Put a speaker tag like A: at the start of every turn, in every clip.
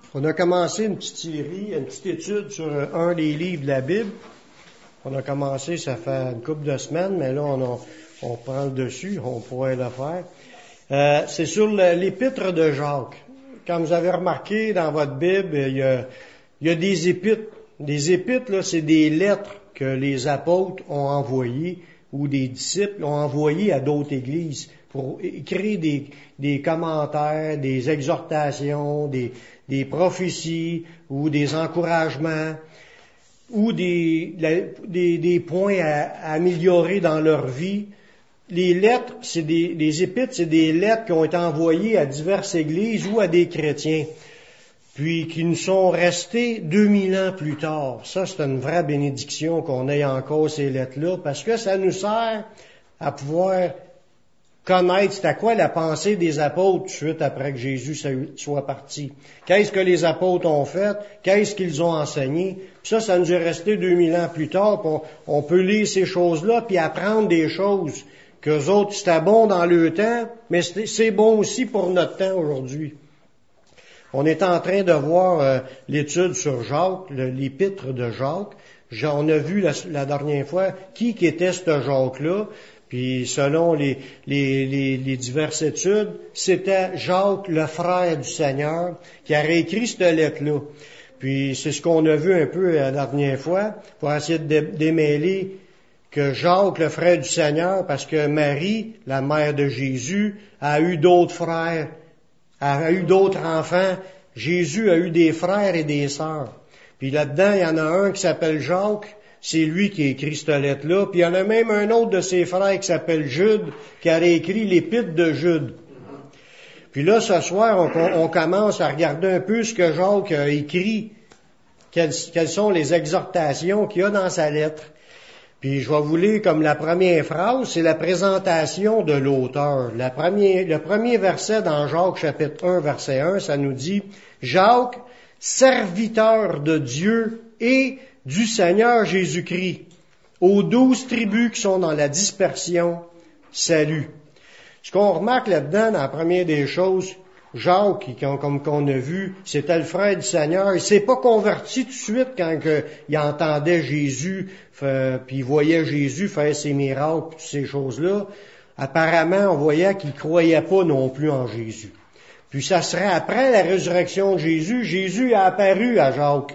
A: On a commencé une petite série, une petite étude sur un des livres de la Bible. On a commencé, ça fait une couple de semaines, mais là, on prend le dessus, on pourrait le faire. C'est sur l'épître de Jacques. Comme vous avez remarqué dans votre Bible, il y a des épîtres. Des épîtres, là, c'est des lettres que les apôtres ont envoyées ou des disciples ont envoyées à d'autres églises pour écrire des commentaires, des exhortations, des prophéties ou des encouragements ou des points à améliorer dans leur vie. Les lettres, les épîtres, c'est des lettres qui ont été envoyées à diverses églises ou à des chrétiens, puis qui nous sont restées 2000 ans plus tard. Ça, c'est une vraie bénédiction qu'on ait encore ces lettres-là, parce que ça nous sert à pouvoir connaître c'était quoi la pensée des apôtres tout de suite après que Jésus soit parti. Qu'est-ce que les apôtres ont fait? Qu'est-ce qu'ils ont enseigné? Puis ça nous est resté 2000 ans plus tard. On peut lire ces choses-là puis apprendre des choses qu'eux autres, c'était bon dans le temps, mais c'est bon aussi pour notre temps aujourd'hui. On est en train de voir l'étude sur Jacques, l'épître de Jacques. On a vu la dernière fois qui était ce Jacques-là. Puis selon les diverses études, c'était Jacques, le frère du Seigneur, qui a réécrit cette lettre-là. Puis c'est ce qu'on a vu un peu la dernière fois, pour essayer de démêler que Jacques, le frère du Seigneur, parce que Marie, la mère de Jésus, a eu d'autres frères, a eu d'autres enfants. Jésus a eu des frères et des sœurs. Puis là-dedans, il y en a un qui s'appelle Jacques. C'est lui qui a écrit cette lettre-là. Puis il y en a même un autre de ses frères qui s'appelle Jude, qui a réécrit l'épître de Jude. Puis là, ce soir, on commence à regarder un peu ce que Jacques a écrit, quelles sont les exhortations qu'il y a dans sa lettre. Puis je vais vous lire comme la première phrase, c'est la présentation de l'auteur. Le premier verset dans Jacques chapitre 1, verset 1, ça nous dit « Jacques, serviteur de Dieu et du Seigneur Jésus-Christ, aux 12 tribus qui sont dans la dispersion, salut. » Ce qu'on remarque là-dedans, dans la première des choses, Jacques, comme qu'on a vu, c'était le frère du Seigneur. Il s'est pas converti tout de suite quand il entendait Jésus, puis il voyait Jésus faire ses miracles, toutes ces choses-là. Apparemment, on voyait qu'il croyait pas non plus en Jésus. Puis ça serait après la résurrection de Jésus, Jésus a apparu à Jacques.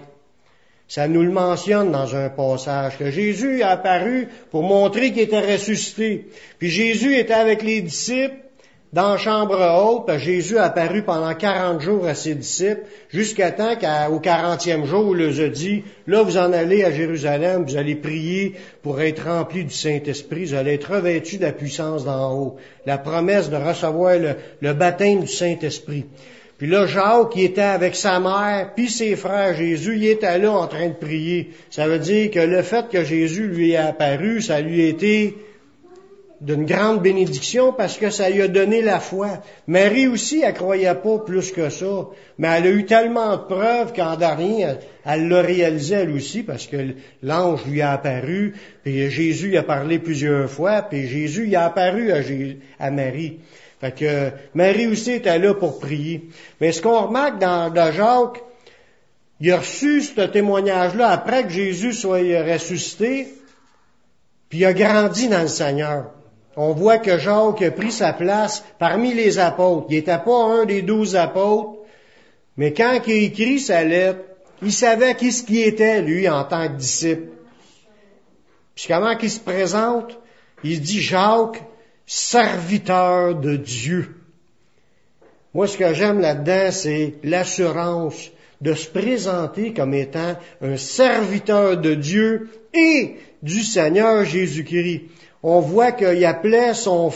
A: Ça nous le mentionne dans un passage, que Jésus est apparu pour montrer qu'il était ressuscité. Puis Jésus était avec les disciples dans la chambre haute, puis Jésus a apparu pendant 40 jours à ses disciples, jusqu'à temps qu'au 40e jour, il leur a dit, là vous en allez à Jérusalem, vous allez prier pour être remplis du Saint-Esprit, vous allez être revêtus de la puissance d'en haut. La promesse de recevoir le baptême du Saint-Esprit. Puis là, Jacques, qui était avec sa mère, puis ses frères Jésus, il était là en train de prier. Ça veut dire que le fait que Jésus lui est apparu, ça lui a été d'une grande bénédiction parce que ça lui a donné la foi. Marie aussi, elle croyait pas plus que ça, mais elle a eu tellement de preuves qu'en dernier, elle l'a réalisé elle aussi parce que l'ange lui a apparu, puis Jésus y a parlé plusieurs fois, puis Jésus y a apparu à Marie. Fait que Marie aussi était là pour prier. Mais ce qu'on remarque dans Jacques, il a reçu ce témoignage-là après que Jésus soit ressuscité, puis il a grandi dans le Seigneur. On voit que Jacques a pris sa place parmi les apôtres. Il n'était pas un des 12 apôtres, mais quand il a écrit sa lettre, il savait qui ce qu'il était, lui, en tant que disciple. Puis comment qu'il se présente? Il dit Jacques, serviteur de Dieu. Moi, ce que j'aime là-dedans, c'est l'assurance de se présenter comme étant un serviteur de Dieu et du Seigneur Jésus-Christ. On voit qu'il appelait son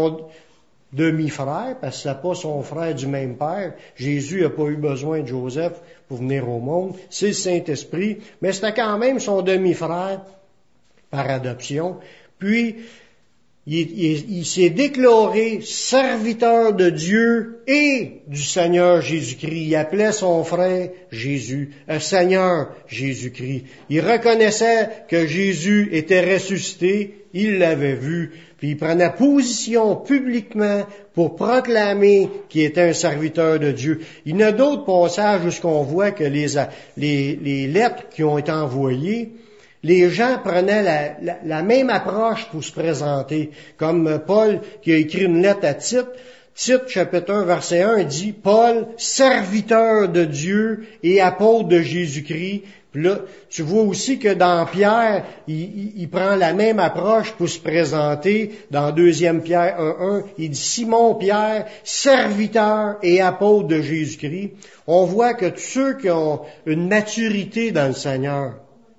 A: demi-frère, parce que c'est pas son frère du même père. Jésus n'a pas eu besoin de Joseph pour venir au monde. C'est le Saint-Esprit, mais c'était quand même son demi-frère par adoption. Puis, Il s'est déclaré serviteur de Dieu et du Seigneur Jésus-Christ. Il appelait son frère Jésus, Seigneur Jésus-Christ. Il reconnaissait que Jésus était ressuscité, il l'avait vu, puis il prenait position publiquement pour proclamer qu'il était un serviteur de Dieu. Il y en a d'autres passages où on voit que les lettres qui ont été envoyées, les gens prenaient la même approche pour se présenter. Comme Paul qui a écrit une lettre à Tite. Tite, chapitre 1, verset 1, dit « Paul, serviteur de Dieu et apôtre de Jésus-Christ ». Puis là, tu vois aussi que dans Pierre, il prend la même approche pour se présenter. Dans 2 Pierre 1.1, il dit « Simon Pierre, serviteur et apôtre de Jésus-Christ ». On voit que tous ceux qui ont une maturité dans le Seigneur,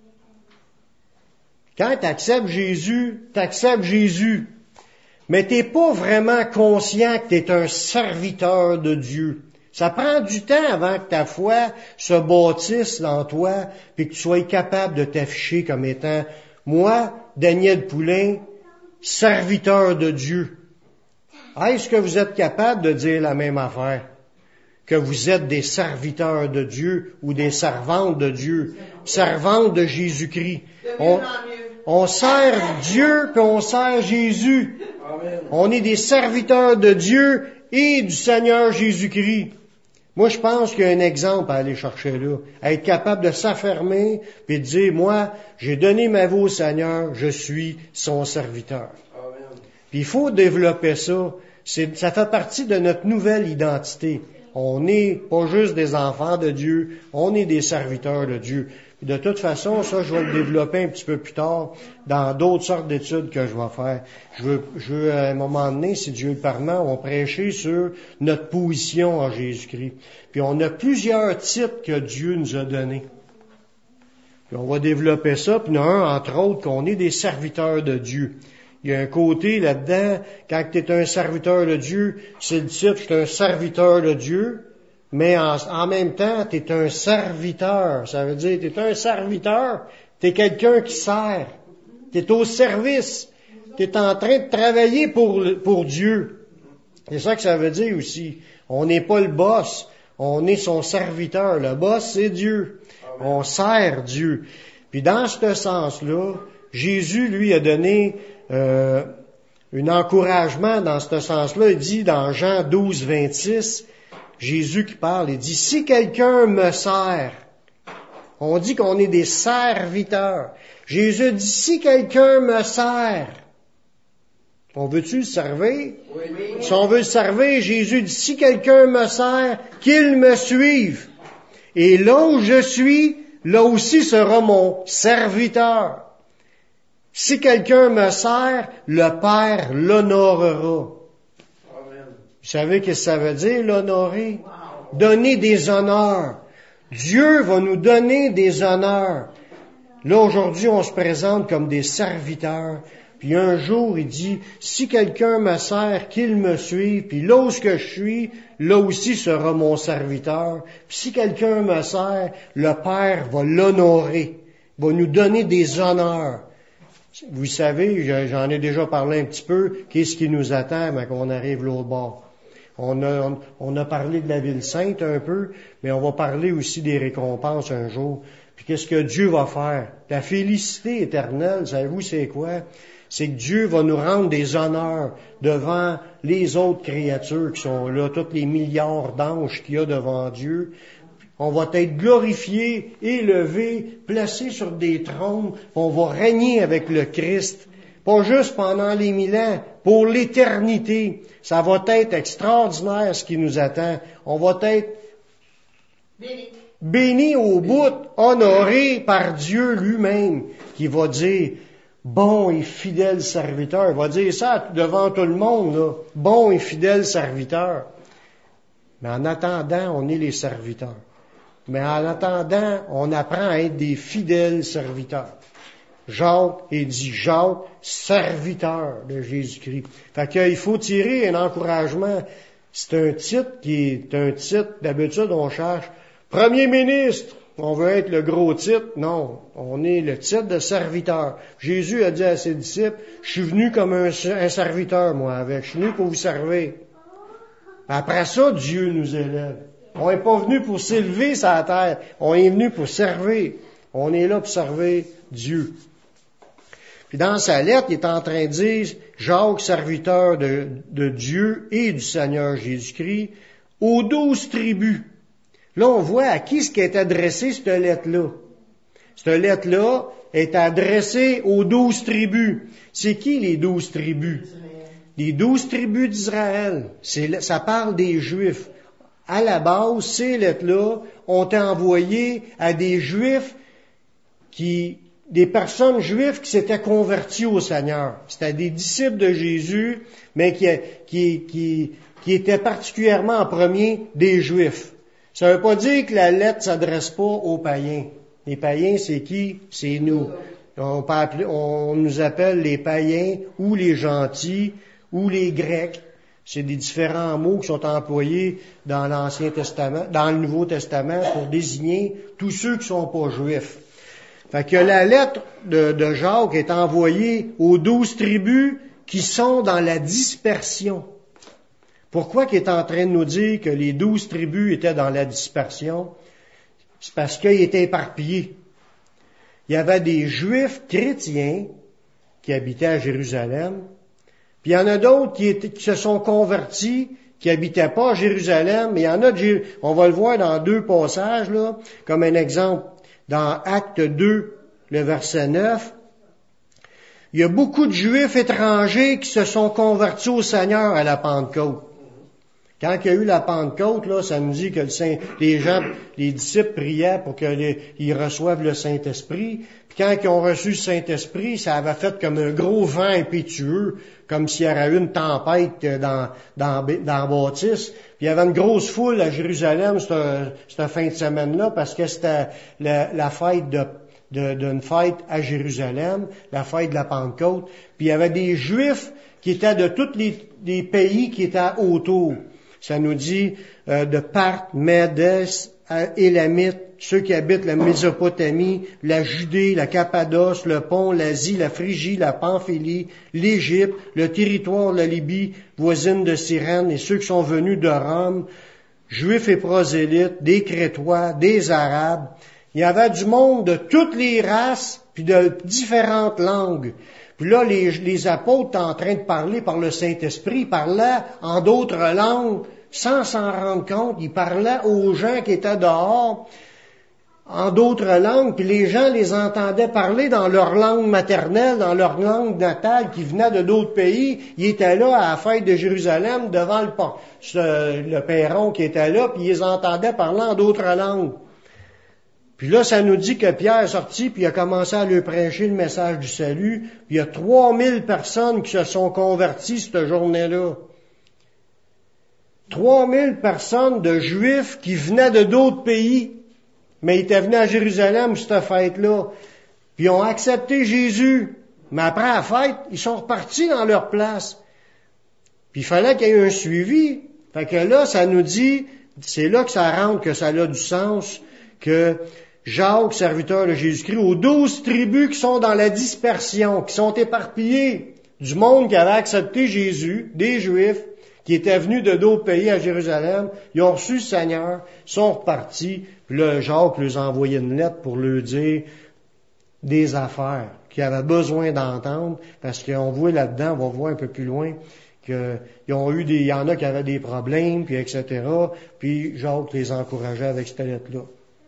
A: quand tu acceptes Jésus, mais t'es pas vraiment conscient que tu es un serviteur de Dieu. Ça prend du temps avant que ta foi se bâtisse dans toi et que tu sois capable de t'afficher comme étant, moi, Daniel Poulain, serviteur de Dieu. Est-ce que vous êtes capable de dire la même affaire? Que vous êtes des serviteurs de Dieu ou des servantes de Dieu, servantes de Jésus-Christ. On sert Dieu puis on sert Jésus. Amen. On est des serviteurs de Dieu et du Seigneur Jésus-Christ. Moi, je pense qu'il y a un exemple à aller chercher là. À être capable de s'affirmer puis de dire, moi, j'ai donné ma vie au Seigneur, je suis son serviteur. Amen. Puis il faut développer ça. Ça fait partie de notre nouvelle identité. On n'est pas juste des enfants de Dieu, on est des serviteurs de Dieu. Puis de toute façon, ça, je vais le développer un petit peu plus tard dans d'autres sortes d'études que je vais faire. Je veux à un moment donné, si Dieu le permet, on va prêcher sur notre position en Jésus-Christ. Puis on a plusieurs titres que Dieu nous a donnés. Puis on va développer ça, puis il y en a un, entre autres, qu'on est des serviteurs de Dieu. Il y a un côté là-dedans, quand tu es un serviteur de Dieu, c'est le titre, je suis un serviteur de Dieu, mais en même temps, tu es un serviteur. Ça veut dire, tu es un serviteur, tu es quelqu'un qui sert, tu es au service, tu es en train de travailler pour Dieu. C'est ça que ça veut dire aussi. On n'est pas le boss, on est son serviteur. Le boss, c'est Dieu. On sert Dieu. Puis dans ce sens-là, Jésus, lui, a donné un encouragement dans ce sens-là. Il dit dans Jean 12, 26, Jésus qui parle, il dit, si quelqu'un me sert, on dit qu'on est des serviteurs. Jésus dit, si quelqu'un me sert, on veut-tu le servir? Oui. Si on veut le servir, Jésus dit, si quelqu'un me sert, qu'il me suive. Et là où je suis, là aussi sera mon serviteur. Si quelqu'un me sert, le Père l'honorera. Amen. Vous savez ce que ça veut dire, l'honorer? Wow. Donner des honneurs. Dieu va nous donner des honneurs. Là, aujourd'hui, on se présente comme des serviteurs. Puis un jour, il dit, si quelqu'un me sert, qu'il me suive. Puis là où je suis, là aussi sera mon serviteur. Puis si quelqu'un me sert, le Père va l'honorer. Va nous donner des honneurs. Vous savez, j'en ai déjà parlé un petit peu, qu'est-ce qui nous attend quand on arrive l'autre bord. On a parlé de la ville sainte un peu, mais on va parler aussi des récompenses un jour. Puis qu'est-ce que Dieu va faire? La félicité éternelle, savez-vous c'est quoi? C'est que Dieu va nous rendre des honneurs devant les autres créatures qui sont là, tous les milliards d'anges qu'il y a devant Dieu. On va être glorifié, élevé, placé sur des trônes. On va régner avec le Christ. Pas juste pendant les 1000 ans, pour l'éternité. Ça va être extraordinaire ce qui nous attend. On va être béni au bout, honoré par Dieu lui-même, qui va dire, bon et fidèle serviteur. Il va dire ça devant tout le monde, là. Bon et fidèle serviteur. Mais en attendant, on est les serviteurs. Mais en attendant, on apprend à être des fidèles serviteurs. Jacques, il dit Jacques, serviteur de Jésus-Christ. Fait qu'il faut tirer un encouragement. C'est un titre qui est un titre, d'habitude on cherche Premier ministre, on veut être le gros titre. Non, on est le titre de serviteur. Jésus a dit à ses disciples, je suis venu comme un serviteur, moi, avec. Je suis venu pour vous servir. Après ça, Dieu nous élève. On n'est pas venu pour s'élever sur la terre. On est venu pour servir. On est là pour servir Dieu. Puis dans sa lettre, il est en train de dire, Jacques, serviteur de Dieu et du Seigneur Jésus-Christ, aux 12 tribus. Là, on voit à qui ce qui est adressé, cette lettre-là. Cette lettre-là est adressée aux 12 tribus. C'est qui les 12 tribus? Les 12 tribus d'Israël. Ça parle des Juifs. À la base, ces lettres-là ont été envoyées à des Juifs des personnes juives qui s'étaient converties au Seigneur. C'était des disciples de Jésus, mais qui étaient particulièrement en premier des Juifs. Ça ne veut pas dire que la lettre s'adresse pas aux païens. Les païens, c'est qui? C'est nous. On nous appelle les païens ou les gentils ou les Grecs. C'est des différents mots qui sont employés dans l'Ancien Testament, dans le Nouveau Testament pour désigner tous ceux qui sont pas juifs. Fait que la lettre de Jacques est envoyée aux 12 tribus qui sont dans la dispersion. Pourquoi qu'il est en train de nous dire que les 12 tribus étaient dans la dispersion? C'est parce qu'ils étaient éparpillés. Il y avait des Juifs chrétiens qui habitaient à Jérusalem, puis il y en a d'autres qui se sont convertis, qui habitaient pas à Jérusalem, mais il y en a, on va le voir dans 2 passages, là, comme un exemple. Dans Acte 2, le verset 9, il y a beaucoup de Juifs étrangers qui se sont convertis au Seigneur à la Pentecôte. Quand il y a eu la Pentecôte, là, ça nous dit que les disciples priaient pour qu'ils reçoivent le Saint-Esprit. Puis quand ils ont reçu le Saint-Esprit, ça avait fait comme un gros vent impétueux, comme s'il y avait eu une tempête dans la bâtisse. Puis il y avait une grosse foule à Jérusalem cette fin de semaine-là, parce que c'était la fête d'une fête à Jérusalem, la fête de la Pentecôte. Puis il y avait des Juifs qui étaient de tous les pays qui étaient autour. Ça nous dit de Parthe, Médès, Élamites, ceux qui habitent la Mésopotamie, la Judée, la Cappadoce, le Pont, l'Asie, la Phrygie, la Pamphylie, l'Égypte, le territoire de la Libye, voisine de Cyrène, et ceux qui sont venus de Rome, Juifs et prosélytes, des Crétois, des Arabes. Il y avait du monde de toutes les races, puis de différentes langues. Puis là, les apôtres étaient en train de parler par le Saint-Esprit, ils parlaient en d'autres langues, sans s'en rendre compte. Ils parlaient aux gens qui étaient dehors, en d'autres langues, puis les gens les entendaient parler dans leur langue maternelle, dans leur langue natale, qui venait de d'autres pays. Ils étaient là à la fête de Jérusalem, devant le perron qui était là, puis ils les entendaient parler en d'autres langues. Puis là, ça nous dit que Pierre est sorti, puis il a commencé à leur prêcher le message du salut. Puis il y a 3000 personnes qui se sont converties cette journée-là. 3000 personnes de Juifs qui venaient de d'autres pays, mais ils étaient venus à Jérusalem cette fête-là. Puis ils ont accepté Jésus. Mais après la fête, ils sont repartis dans leur place. Puis il fallait qu'il y ait un suivi. Fait que là, ça nous dit, c'est là que ça rentre, que ça a du sens, que Jacques, serviteur de Jésus-Christ, aux 12 tribus qui sont dans la dispersion, qui sont éparpillées du monde qui avait accepté Jésus, des Juifs, qui étaient venus de d'autres pays à Jérusalem, ils ont reçu le Seigneur, sont repartis, puis là, Jacques leur a envoyé une lettre pour leur dire des affaires qu'ils avaient besoin d'entendre, parce qu'on voit là-dedans, on va voir un peu plus loin, qu'il y en a qui avaient des problèmes, puis etc., puis Jacques les encourageait avec cette lettre-là.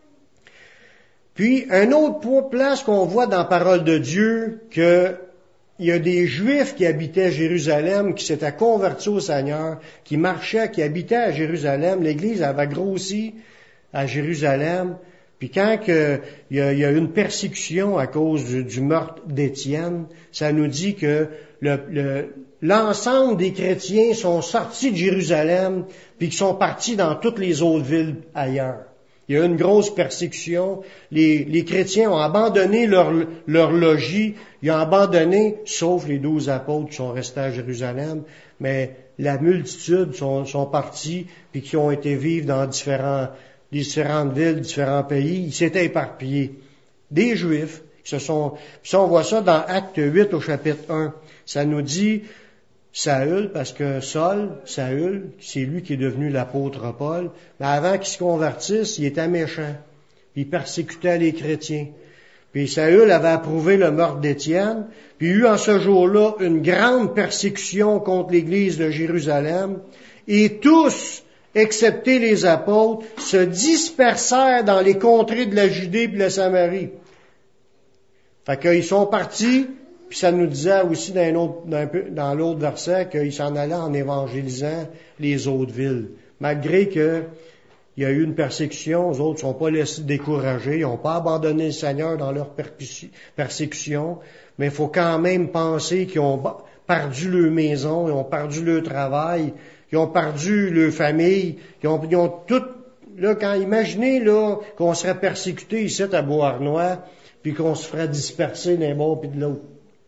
A: Puis, un autre place qu'on voit dans la parole de Dieu, qu'il y a des Juifs qui habitaient Jérusalem, qui s'étaient convertis au Seigneur, qui marchaient, qui habitaient à Jérusalem. L'Église avait grossi à Jérusalem. Puis quand il y a eu une persécution à cause du meurtre d'Étienne, ça nous dit que l'ensemble des chrétiens sont sortis de Jérusalem, puis qu'ils sont partis dans toutes les autres villes ailleurs. Il y a eu une grosse persécution. Les chrétiens ont abandonné leur logis. Ils ont abandonné, sauf les 12 apôtres qui sont restés à Jérusalem. Mais la multitude sont partis puis qui ont été vivre dans différents différentes villes, différents pays. Ils s'étaient éparpillés. Des Juifs qui se sont... Puis on voit ça dans Acte 8 au chapitre 1. Ça nous dit Saül, parce que Saül, c'est lui qui est devenu l'apôtre Paul. Mais avant qu'il se convertisse, il était méchant. Puis il persécutait les chrétiens. Puis Saül avait approuvé le meurtre d'Étienne. Puis il y a eu en ce jour-là une grande persécution contre l'Église de Jérusalem. Et tous, excepté les apôtres, se dispersèrent dans les contrées de la Judée et de la Samarie. Fait qu'ils sont partis, puis ça nous disait aussi dans l'autre verset qu'ils s'en allaient en évangélisant les autres villes. Malgré que il y a eu une persécution, les autres ne sont pas laissés décourager, ils n'ont pas abandonné le Seigneur dans leur persécution, mais il faut quand même penser qu'ils ont perdu leur maison, ils ont perdu leur travail, ils ont perdu leur famille, ils ont tout, là, imaginez, là, qu'on serait persécuté ici à Beauharnois, puis qu'on se ferait disperser d'un bord puis de l'autre.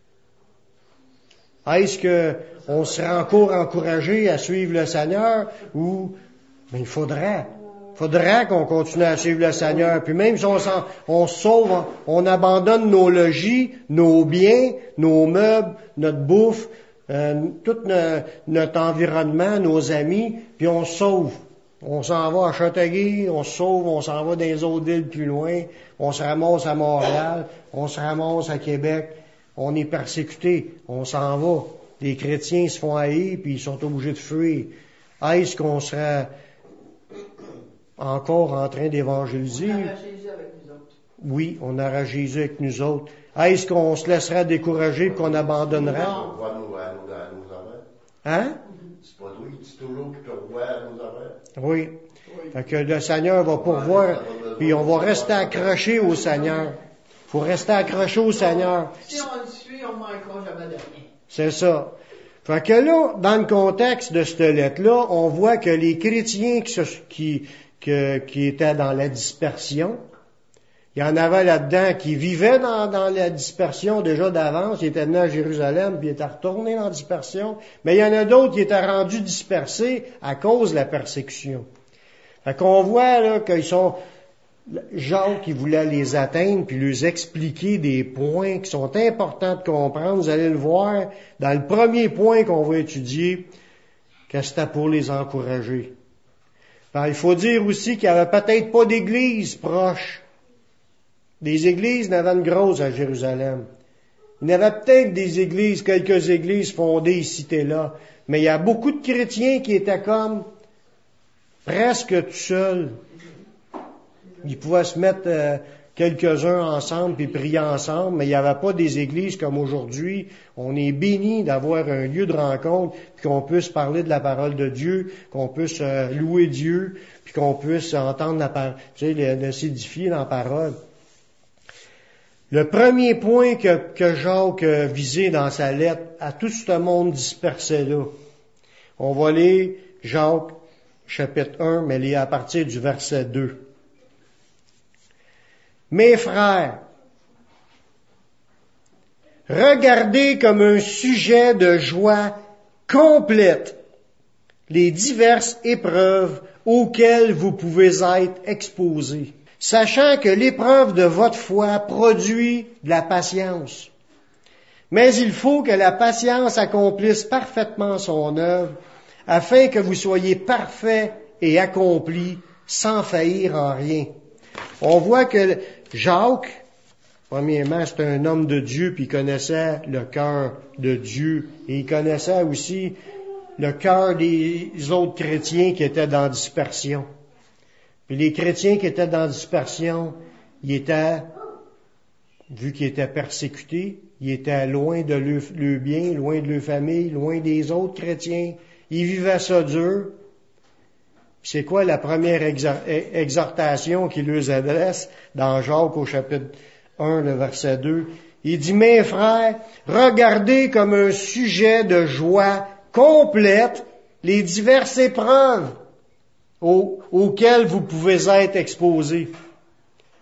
A: Est-ce qu'on serait encore encouragé à suivre le Seigneur ou, il faudrait qu'on continue à suivre le Seigneur. Puis même si on se sauve, on abandonne nos logis, nos biens, nos meubles, notre bouffe, tout notre environnement, nos amis, puis on se sauve. On s'en va à Châteauguay, on se sauve, on s'en va dans les autres villes plus loin, on se ramasse à Montréal, on se ramasse à Québec, on est persécuté, on s'en va. Les chrétiens se font haïr, puis ils sont obligés de fuir. Est-ce qu'on serait encore en train d'évangéliser?
B: On aura Jésus avec nous autres.
A: Oui, on aura Jésus avec nous autres. Est-ce qu'on se laisserait décourager et qu'on abandonnerait?
C: On voit nos affaires.
A: Hein?
C: C'est pas toi qui dis toujours que tu revois nos affaires.
A: Oui. Fait que le Seigneur va pourvoir, puis on va rester accroché au Seigneur. Il faut rester accroché au Seigneur.
B: Si on le suit, on ne manquera jamais de rien.
A: C'est ça. Fait que là, dans le contexte de cette lettre-là, on voit que les chrétiens qui étaient dans la dispersion, il y en avait là-dedans qui vivaient dans la dispersion déjà d'avance, ils étaient venus à Jérusalem, puis ils étaient retournés dans la dispersion, mais il y en a d'autres qui étaient rendus dispersés à cause de la persécution. Fait qu'on voit là qu'ils sont Jacques qui voulait les atteindre puis leur expliquer des points qui sont importants de comprendre. Vous allez le voir dans le premier point qu'on va étudier, que c'était pour les encourager. Ben, il faut dire aussi qu'il n'y avait peut-être pas d'église proche. Des églises, il y en avait une grosse à Jérusalem. Il y avait peut-être des églises, quelques églises fondées ici et là, mais il y a beaucoup de chrétiens qui étaient comme presque tout seuls. Ils pouvaient se mettre quelques-uns ensemble puis prier ensemble, mais il n'y avait pas des églises comme aujourd'hui. On est béni d'avoir un lieu de rencontre, puis qu'on puisse parler de la parole de Dieu, qu'on puisse louer Dieu, puis qu'on puisse entendre la parole, de s'édifier dans la parole. Le premier point que Jacques visait dans sa lettre à tout ce monde dispersé-là, on va lire Jacques chapitre 1, mais lire à partir du verset 2. Mes frères, regardez comme un sujet de joie complète les diverses épreuves auxquelles vous pouvez être exposés, sachant que l'épreuve de votre foi produit de la patience. Mais il faut que la patience accomplisse parfaitement son œuvre, afin que vous soyez parfaits et accomplis sans faillir en rien. On voit que Jacques, premièrement, c'est un homme de Dieu, puis il connaissait le cœur de Dieu, et il connaissait aussi le cœur des autres chrétiens qui étaient dans la dispersion. Puis les chrétiens qui étaient dans la dispersion, ils étaient, vu qu'ils étaient persécutés, ils étaient loin de leur bien, loin de leur famille, loin des autres chrétiens. Ils vivaient ça dur. C'est quoi la première exhortation qu'il leur adresse dans Jacques au chapitre 1, le verset 2? Il dit, mes frères, regardez comme un sujet de joie complète les diverses épreuves auxquelles vous pouvez être exposés.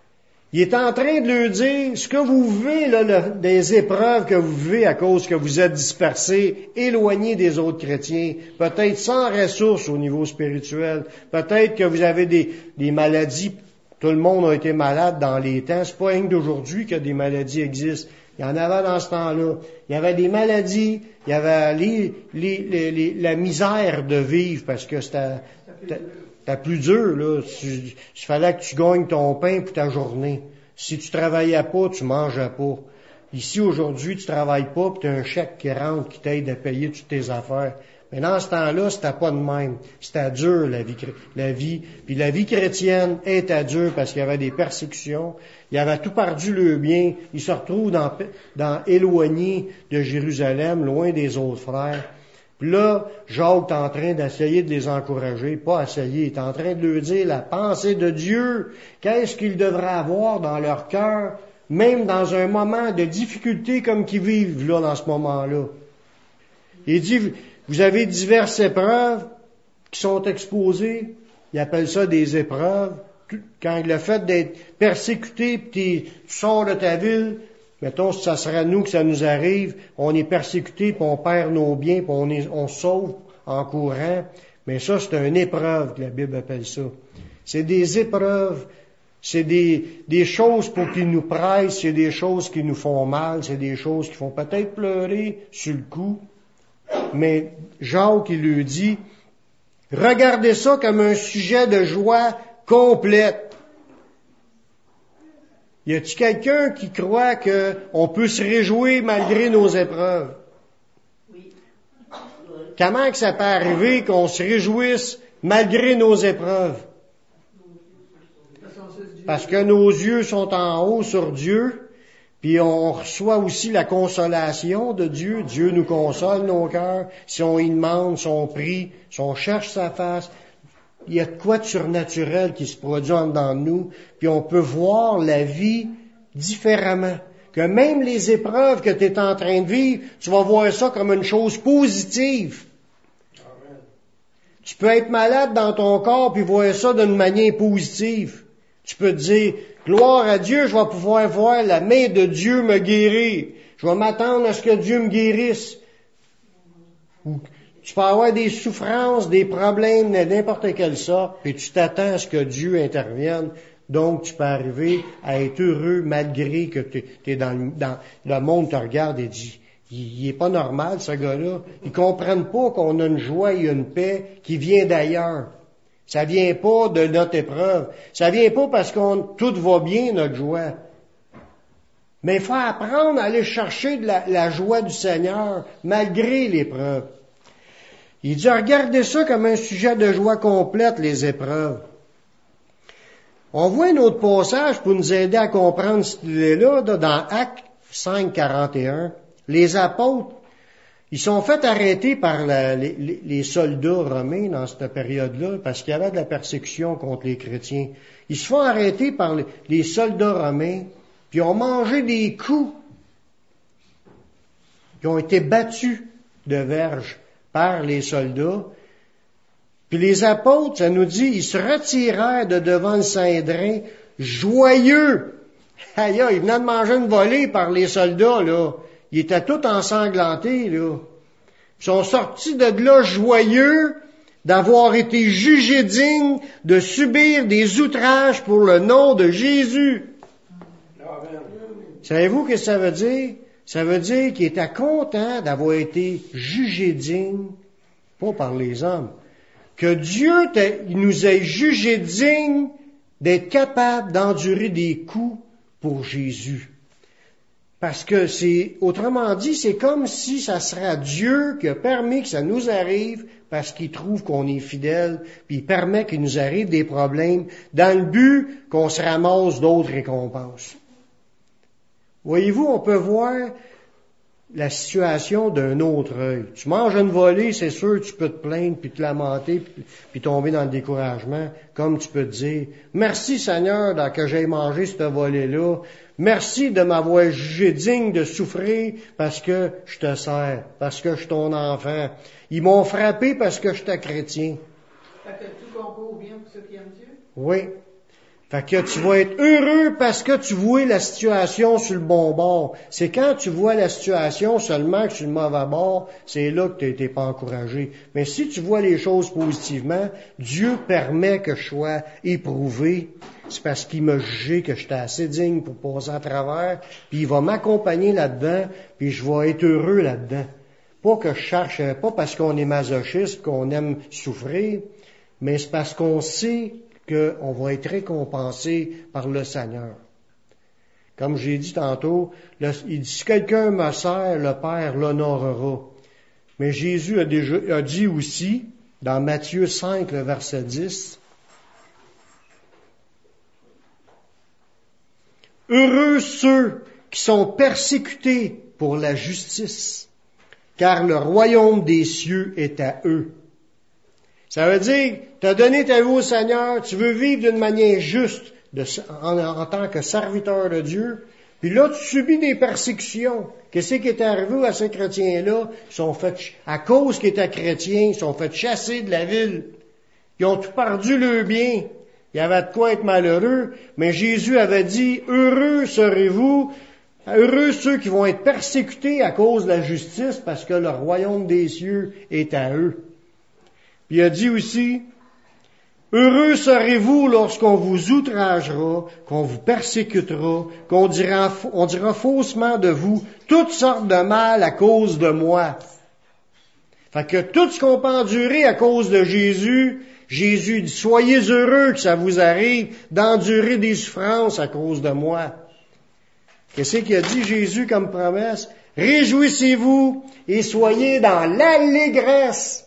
A: Il est en train de leur dire, ce que vous vivez, là, des épreuves que vous vivez à cause que vous êtes dispersés, éloignés des autres chrétiens, peut-être sans ressources au niveau spirituel, peut-être que vous avez des maladies, tout le monde a été malade dans les temps, c'est pas rien que d'aujourd'hui que des maladies existent. Il y en avait dans ce temps-là. Il y avait des maladies, il y avait la misère de vivre parce que c'était plus dur, là. Il fallait que tu gagnes ton pain pour ta journée. Si tu travaillais pas, tu mangeais pas. Ici, aujourd'hui, tu travailles pas, puis tu as un chèque qui rentre, qui t'aide à payer toutes tes affaires. Mais dans ce temps-là, c'était pas de même. C'était dur, la vie. Puis la vie chrétienne était dure parce qu'il y avait des persécutions. Il avait tout perdu le bien. Il se retrouve éloigné de Jérusalem, loin des autres frères. Puis là, Jacques est en train d'essayer de les encourager. Pas essayer, il est en train de leur dire la pensée de Dieu. Qu'est-ce qu'ils devraient avoir dans leur cœur, même dans un moment de difficulté comme qu'ils vivent là, dans ce moment-là. Il dit, vous avez diverses épreuves qui sont exposées. Il appelle ça des épreuves. Quand le fait d'être persécuté, puis tu sors de ta ville, mettons, si ça serait nous que ça nous arrive, on est persécuté, puis on perd nos biens, puis on sauve en courant. Mais ça, c'est une épreuve que la Bible appelle ça. C'est des épreuves. C'est des choses pour qu'ils nous pressent, c'est des choses qui nous font mal, c'est des choses qui font peut-être pleurer sur le coup. Mais Jacques, il lui dit, regardez ça comme un sujet de joie complète. Y a-t-il quelqu'un qui croit qu'on peut se réjouir malgré nos épreuves?
B: Oui.
A: Comment que ça peut arriver qu'on se réjouisse malgré nos épreuves? Parce que nos yeux sont en haut sur Dieu, puis on reçoit aussi la consolation de Dieu. Dieu nous console nos cœurs. Si on y demande, si on prie, si on cherche sa face, il y a de quoi de surnaturel qui se produit en dedans de nous, puis on peut voir la vie différemment. Que même les épreuves que tu es en train de vivre, tu vas voir ça comme une chose positive. Amen. Tu peux être malade dans ton corps, puis voir ça d'une manière positive. Tu peux te dire, gloire à Dieu, je vais pouvoir voir la main de Dieu me guérir. Je vais m'attendre à ce que Dieu me guérisse. Ou tu peux avoir des souffrances, des problèmes, n'importe quelle sorte, puis tu t'attends à ce que Dieu intervienne. Donc, tu peux arriver à être heureux malgré que tu es dans le monde te regarde et dit, il est pas normal, ce gars-là. Ils comprennent pas qu'on a une joie et une paix qui vient d'ailleurs. Ça vient pas de notre épreuve. Ça vient pas parce tout va bien, notre joie. Mais il faut apprendre à aller chercher de la joie du Seigneur, malgré l'épreuve. Il dit, regardez ça comme un sujet de joie complète, les épreuves. On voit un autre passage pour nous aider à comprendre cette idée-là, dans Actes 5, 41. Les apôtres, ils sont fait arrêter par les soldats romains dans cette période-là parce qu'il y avait de la persécution contre les chrétiens. Ils se font arrêter par les soldats romains, puis ils ont mangé des coups. Ils ont été battus de verge par les soldats. Puis les apôtres, ça nous dit, ils se retirèrent de devant le Saint-Hédrin, joyeux. Aïe, ils venaient de manger une volée par les soldats, là. Ils étaient tous ensanglantés, là. Ils sont sortis de là joyeux d'avoir été jugés dignes de subir des outrages pour le nom de Jésus. Amen. Savez-vous ce que ça veut dire? Ça veut dire qu'ils étaient contents d'avoir été jugés dignes, pas par les hommes, que Dieu nous ait jugés dignes d'être capables d'endurer des coups pour Jésus. Parce que autrement dit, c'est comme si ça sera Dieu qui a permis que ça nous arrive parce qu'il trouve qu'on est fidèle, puis il permet qu'il nous arrive des problèmes dans le but qu'on se ramasse d'autres récompenses. Voyez-vous, on peut voir la situation d'un autre œil. Tu manges une volée, c'est sûr, tu peux te plaindre, puis te lamenter, puis tomber dans le découragement, comme tu peux te dire, merci Seigneur que j'ai mangé cette volée-là, merci de m'avoir jugé digne de souffrir parce que je te sers, parce que je suis ton enfant. Ils m'ont frappé parce que je suis chrétien.
B: Fait que tout concourt bien pour ceux qui aiment Dieu?
A: Oui. Fait que tu vas être heureux parce que tu vois la situation sur le bon bord. C'est quand tu vois la situation seulement que sur le mauvais bord, c'est là que tu n'es pas encouragé. Mais si tu vois les choses positivement, Dieu permet que je sois éprouvé. C'est parce qu'il m'a jugé que j'étais assez digne pour passer à travers, puis il va m'accompagner là-dedans, puis je vais être heureux là-dedans. Pas que je cherche, pas parce qu'on est masochiste, qu'on aime souffrir, mais c'est parce qu'on sait qu'on va être récompensé par le Seigneur. Comme j'ai dit tantôt, il dit, si quelqu'un me sert, le Père l'honorera. Mais Jésus a dit aussi, dans Matthieu 5, le verset 10, « Heureux ceux qui sont persécutés pour la justice, car le royaume des cieux est à eux. » Ça veut dire, tu as donné ta vie au Seigneur, tu veux vivre d'une manière juste en tant que serviteur de Dieu, puis là, tu subis des persécutions. Qu'est-ce qui est arrivé à ces chrétiens-là? Ils sont faits, à cause qu'ils étaient chrétiens, ils sont faits chasser de la ville. Ils ont tout perdu leur bien. Il y avait de quoi être malheureux, mais Jésus avait dit, heureux serez-vous, heureux ceux qui vont être persécutés à cause de la justice, parce que le royaume des cieux est à eux. Puis il a dit aussi, heureux serez-vous lorsqu'on vous outragera, qu'on vous persécutera, qu'on dira faussement de vous toutes sortes de mal à cause de moi. Fait que tout ce qu'on peut endurer à cause de Jésus, Jésus dit, soyez heureux que ça vous arrive d'endurer des souffrances à cause de moi. Qu'est-ce qu'il a dit Jésus comme promesse? Réjouissez-vous et soyez dans l'allégresse.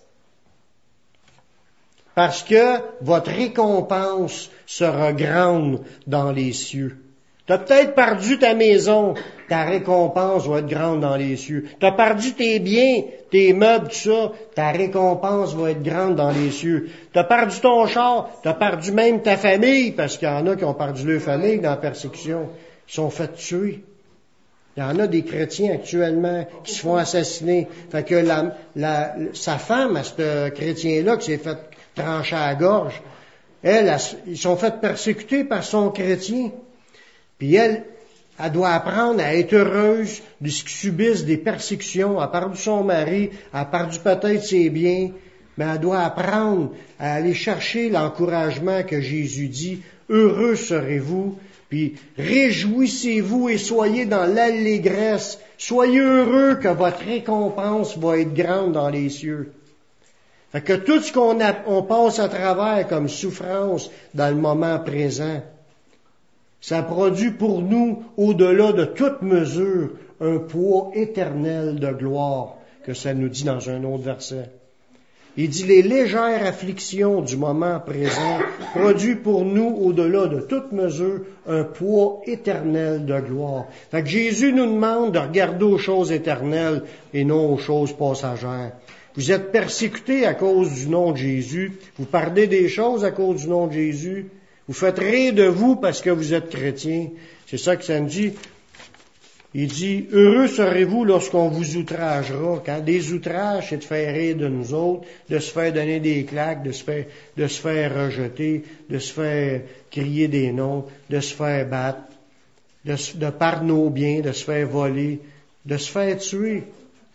A: Parce que votre récompense sera grande dans les cieux. Tu as peut-être perdu ta maison, ta récompense va être grande dans les cieux. Tu as perdu tes biens, tes meubles, tout ça, ta récompense va être grande dans les cieux. Tu as perdu ton char, tu as perdu même ta famille, parce qu'il y en a qui ont perdu leur famille dans la persécution. Ils sont fait tuer. Il y en a des chrétiens actuellement qui se font assassiner. Fait que sa femme, à ce chrétien-là qui s'est fait trancher à la gorge, ils sont fait persécuter par son chrétien. Puis elle doit apprendre à être heureuse de ce qu'ils subissent des persécutions. Elle a perdu son mari, elle a perdu peut-être ses biens, mais elle doit apprendre à aller chercher l'encouragement que Jésus dit. Heureux serez-vous, puis réjouissez-vous et soyez dans l'allégresse. Soyez heureux que votre récompense va être grande dans les cieux. Fait que tout ce on passe à travers comme souffrance dans le moment présent, ça produit pour nous, au-delà de toute mesure, un poids éternel de gloire, que ça nous dit dans un autre verset. Il dit, les légères afflictions du moment présent produisent pour nous, au-delà de toute mesure, un poids éternel de gloire. Fait que Jésus nous demande de regarder aux choses éternelles et non aux choses passagères. Vous êtes persécutés à cause du nom de Jésus. Vous perdez des choses à cause du nom de Jésus. Vous faites rire de vous parce que vous êtes chrétiens. C'est ça que ça me dit. Il dit, heureux serez-vous lorsqu'on vous outragera. Quand des outrages, c'est de faire rire de nous autres, de se faire donner des claques, de se faire rejeter, de se faire crier des noms, de se faire battre, de perdre nos biens, de se faire voler, de se faire tuer.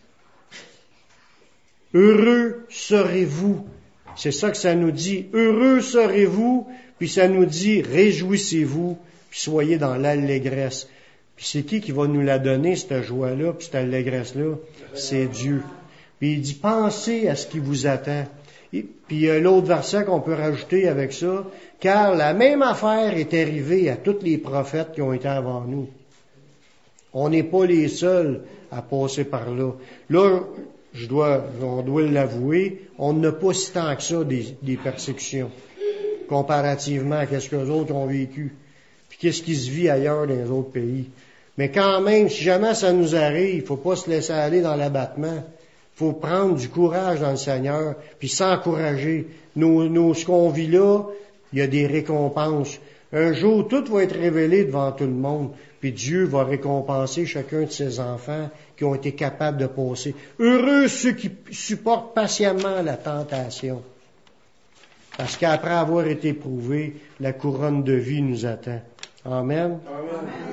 A: Heureux serez-vous. C'est ça que ça nous dit. Heureux serez-vous, puis ça nous dit réjouissez-vous, puis soyez dans l'allégresse. Puis c'est qui va nous la donner, cette joie-là, puis cette allégresse-là? C'est Dieu. Puis il dit, pensez à ce qui vous attend. Puis il y a l'autre verset qu'on peut rajouter avec ça, car la même affaire est arrivée à tous les prophètes qui ont été avant nous. On n'est pas les seuls à passer par là. Là, on doit l'avouer, on n'a pas si tant que ça des persécutions, comparativement à ce que les autres ont vécu, puis qu'est-ce qui se vit ailleurs dans les autres pays. Mais quand même, si jamais ça nous arrive, il faut pas se laisser aller dans l'abattement. Il faut prendre du courage dans le Seigneur, puis s'encourager. Ce qu'on vit là, il y a des récompenses. Un jour, tout va être révélé devant tout le monde, puis Dieu va récompenser chacun de ses enfants qui ont été capables de passer. Heureux ceux qui supportent patiemment la tentation. Parce qu'après avoir été prouvé, la couronne de vie nous attend. Amen.
D: Amen.